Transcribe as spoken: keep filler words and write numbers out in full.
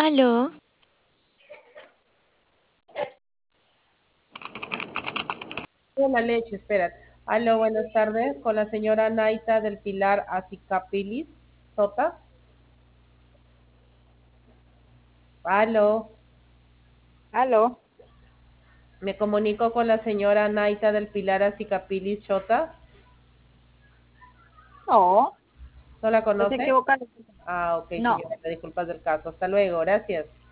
Aló, La leche, espérate. Aló, buenas tardes, con la señora Naita del Pilar Acicapilis Sota. Aló, Aló, me comunico con la señora Naita del Pilar Acicapilis Shota. no, ¿No la estás conoce? equivocado. Ah, ok, No, señora, me disculpas del caso. Hasta luego, gracias.